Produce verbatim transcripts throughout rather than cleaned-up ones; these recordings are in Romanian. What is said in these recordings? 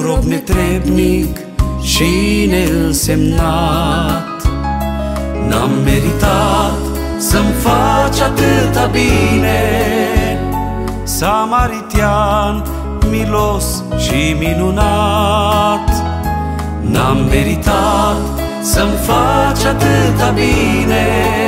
rob netrebnic și neînsemnat, n-am meritat să-mi faci atâta bine. Samaritian, milos și minunat, n-am meritat să-mi faci atâta bine.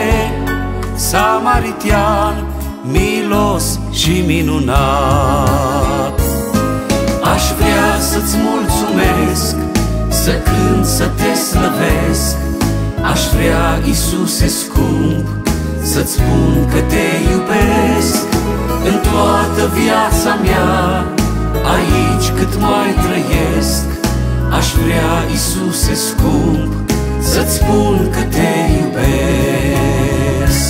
Samaritian, milos și minunat. Aș vrea să-ți mulțumesc, să cânt, să te slăvesc. Aș vrea, Iisuse scump, să-ți spun că te iubesc. În toată viața mea, aici cât mai trăiesc, aș vrea, Iisuse scump, să-ți spun că te iubesc.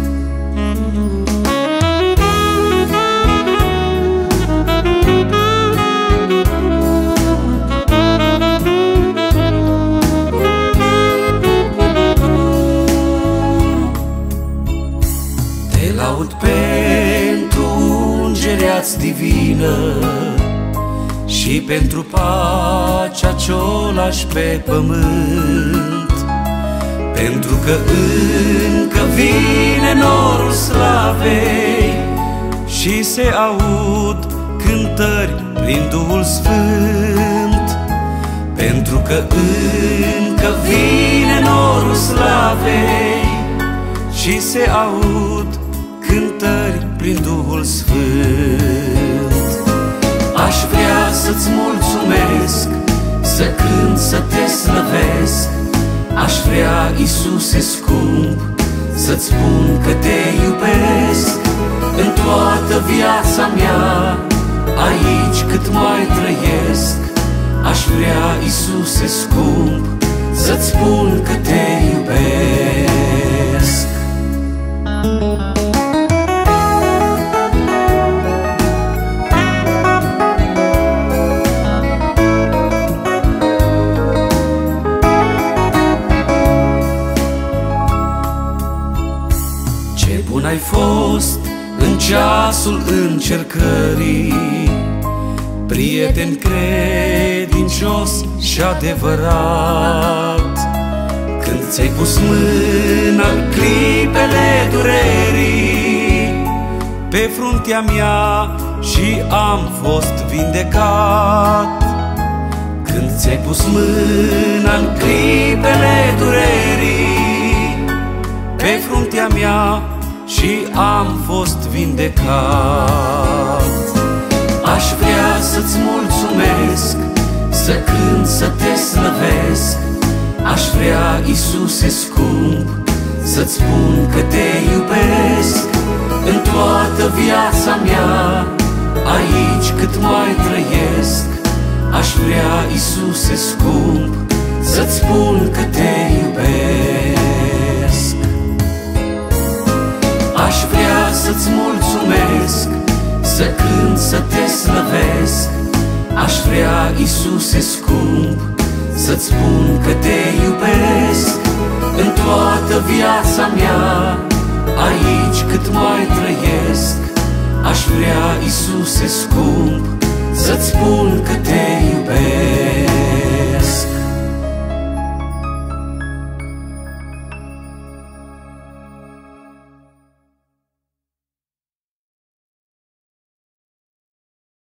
Te laud pentru ungerea-ți divină și pentru pacea ce-o lași pe pământ, pentru că încă vine norul slavei și se aud cântări prin Duhul Sfânt, pentru că încă vine norul slavei și se aud cântări prin Duhul Sfânt. Aș vrea să-ți mulțumesc, să cânt, să te slăvesc. Aș vrea, Iisuse scump, să-ți spun că te iubesc. În toată viața mea, aici cât mai trăiesc, aș vrea, Iisuse scump, să-ți spun că te iubesc. Ce bun ai fost în ceasul încercării, prieten credincios și adevărat, când ți-ai pus mâna în clipele durerii pe fruntea mea și am fost vindecat. Când ți-ai pus mâna în clipele durerii pe fruntea mea și am fost vindecat. Aș vrea să-ți mulțumesc, să cânt, să te slăvesc. Aș vrea, Iisuse scump, să-ți spun că te iubesc. În toată viața mea, aici cât mai trăiesc, aș vrea, Iisuse scump, să-ți spun că te iubesc. Aș vrea să-ți mulțumesc, să cânt, să te slăvesc. Aș vrea, Iisuse scump, să-ți spun că te iubesc. În toată viața mea, aici cât mai trăiesc, aș vrea, Iisuse scump, să-ți spun că te iubesc.